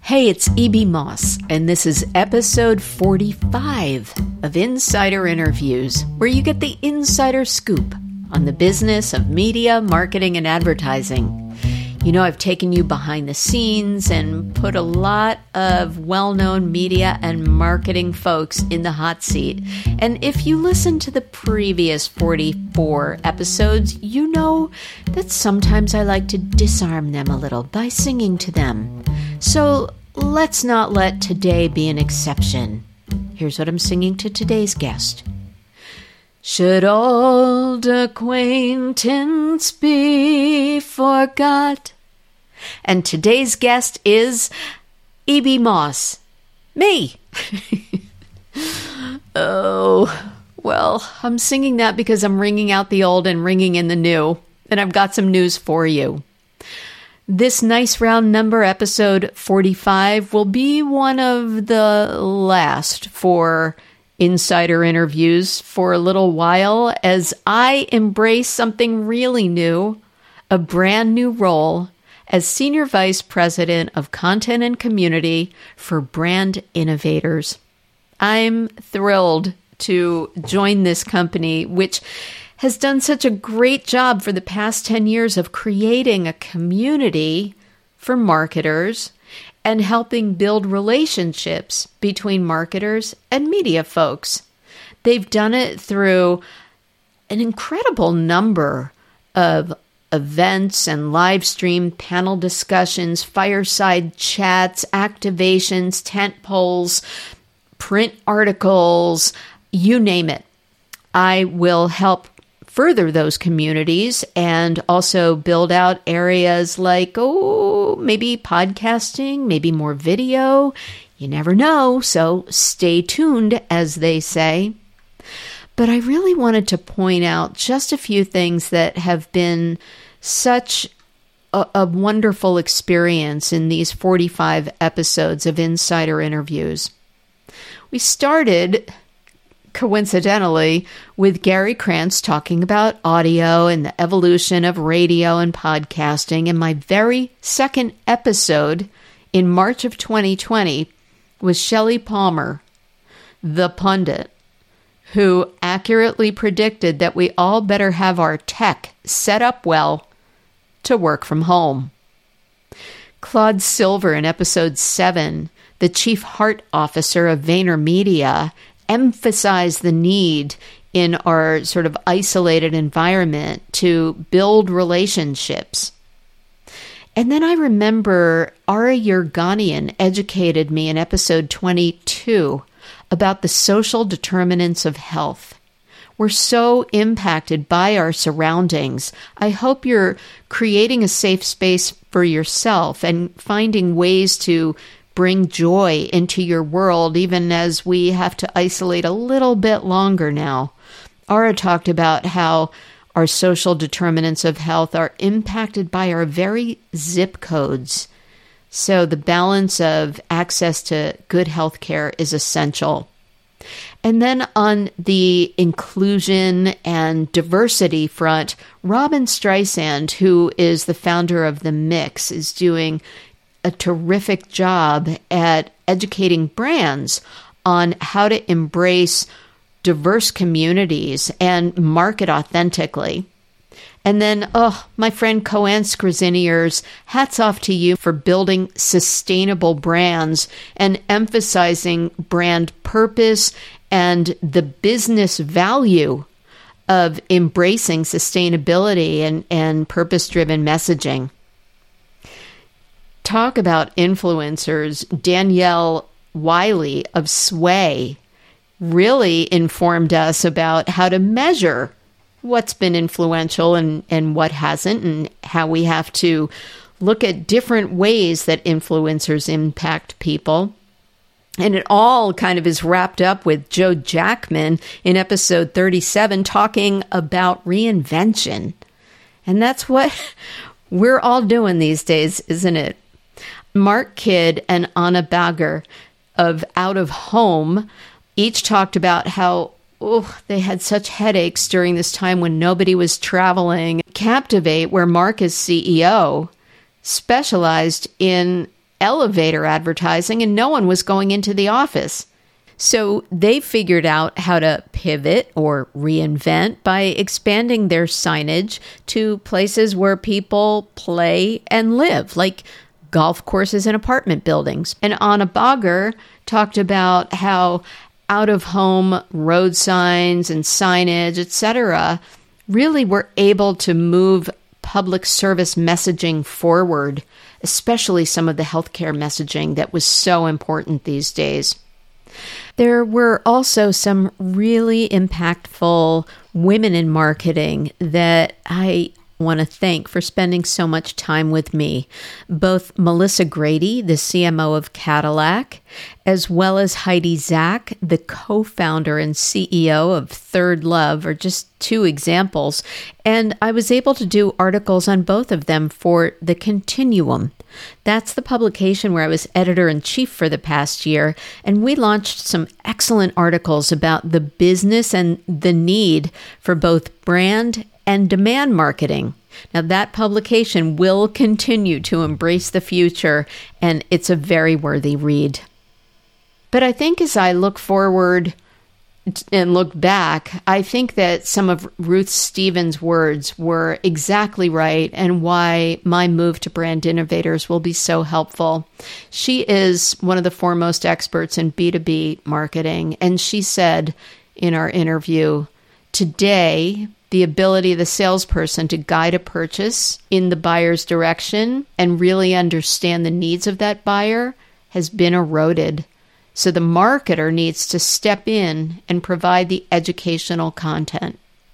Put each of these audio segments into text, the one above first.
Hey, it's E.B. Moss, and this is episode 45 of Insider Interviews, where you get the insider scoop on the business of media, marketing, and advertising. You know, I've taken you behind the scenes and put a lot of well-known media and marketing folks in the hot seat. And if you listen to the previous 44 episodes, you know that sometimes I like to disarm them a little by singing to them. So let's not let today be an exception. Here's what I'm singing to today's guest. Should old acquaintance be forgot? And today's guest is E.B. Moss. Me! Oh, well, I'm singing that because I'm ringing out the old and ringing in the new. And I've got some news for you. This nice round number, episode 45, will be one of the last for insider interviews for a little while as I embrace something really new, a brand new role as Senior Vice President of Content and Community for Brand Innovators. I'm thrilled to join this company, which has done such a great job for the past 10 years of creating a community for marketers and helping build relationships between marketers and media folks. They've done it through an incredible number of events and live stream panel discussions, fireside chats, activations, tent poles, print articles, you name it. I will help further those communities and also build out areas like, maybe podcasting, maybe more video. You never know, so stay tuned, as they say. But I really wanted to point out just a few things that have been such a wonderful experience in these 45 episodes of Insider Interviews. We started, coincidentally, with Gary Krantz talking about audio and the evolution of radio and podcasting. And my very second episode in March of 2020 was Shelley Palmer, the pundit, who accurately predicted that we all better have our tech set up well to work from home. Claude Silver in episode 7, the chief heart officer of VaynerMedia, emphasize the need in our sort of isolated environment to build relationships. And then I remember Ari Yerganian educated me in episode 22 about the social determinants of health. We're so impacted by our surroundings. I hope you're creating a safe space for yourself and finding ways to bring joy into your world, even as we have to isolate a little bit longer now. Ara talked about how our social determinants of health are impacted by our very zip codes. So the balance of access to good health care is essential. And then on the inclusion and diversity front, Robin Streisand, who is the founder of The Mix, is doing a terrific job at educating brands on how to embrace diverse communities and market authentically. And then, my friend Coanne Skrziniarz, hats off to you for building sustainable brands and emphasizing brand purpose and the business value of embracing sustainability and purpose-driven messaging. Talk about influencers. Danielle Wiley of Sway really informed us about how to measure what's been influential and what hasn't, and how we have to look at different ways that influencers impact people. And it all kind of is wrapped up with Joe Jackman in episode 37 talking about reinvention. And that's what we're all doing these days, isn't it? Mark Kidd and Anna Bagger of Out of Home each talked about how they had such headaches during this time when nobody was traveling. Captivate, where Mark is CEO, specialized in elevator advertising and no one was going into the office. So they figured out how to pivot or reinvent by expanding their signage to places where people play and live, like golf courses and apartment buildings. And Anna Bagger talked about how out-of-home road signs and signage, etc., really were able to move public service messaging forward, especially some of the healthcare messaging that was so important these days. There were also some really impactful women in marketing that I want to thank for spending so much time with me. Both Melissa Grady, the CMO of Cadillac, as well as Heidi Zak, the co-founder and CEO of Third Love, are just two examples. And I was able to do articles on both of them for The Continuum. That's the publication where I was editor-in-chief for the past year, and we launched some excellent articles about the business and the need for both brand and demand marketing. Now, that publication will continue to embrace the future, and it's a very worthy read. But I think as I look forward and look back, I think that some of Ruth Stevens' words were exactly right and why my move to Brand Innovators will be so helpful. She is one of the foremost experts in B2B marketing, and she said in our interview, today, the ability of the salesperson to guide a purchase in the buyer's direction and really understand the needs of that buyer has been eroded. So the marketer needs to step in and provide the educational content.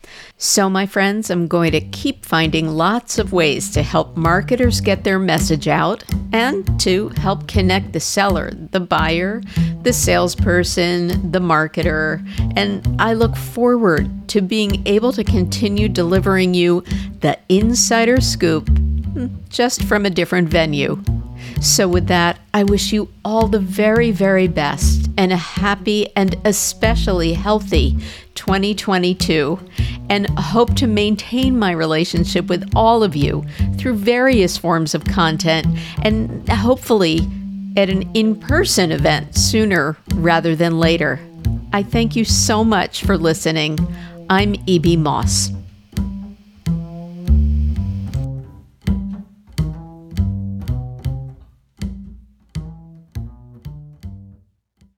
So, my friends, I'm going to keep finding lots of ways to help marketers get their message out and to help connect the seller, the buyer, the salesperson, the marketer. And I look forward to being able to continue delivering you the insider scoop, just from a different venue. So with that, I wish you all the very, very best and a happy and especially healthy 2022, and hope to maintain my relationship with all of you through various forms of content and hopefully at an in-person event sooner rather than later. I thank you so much for listening. I'm E.B. Moss.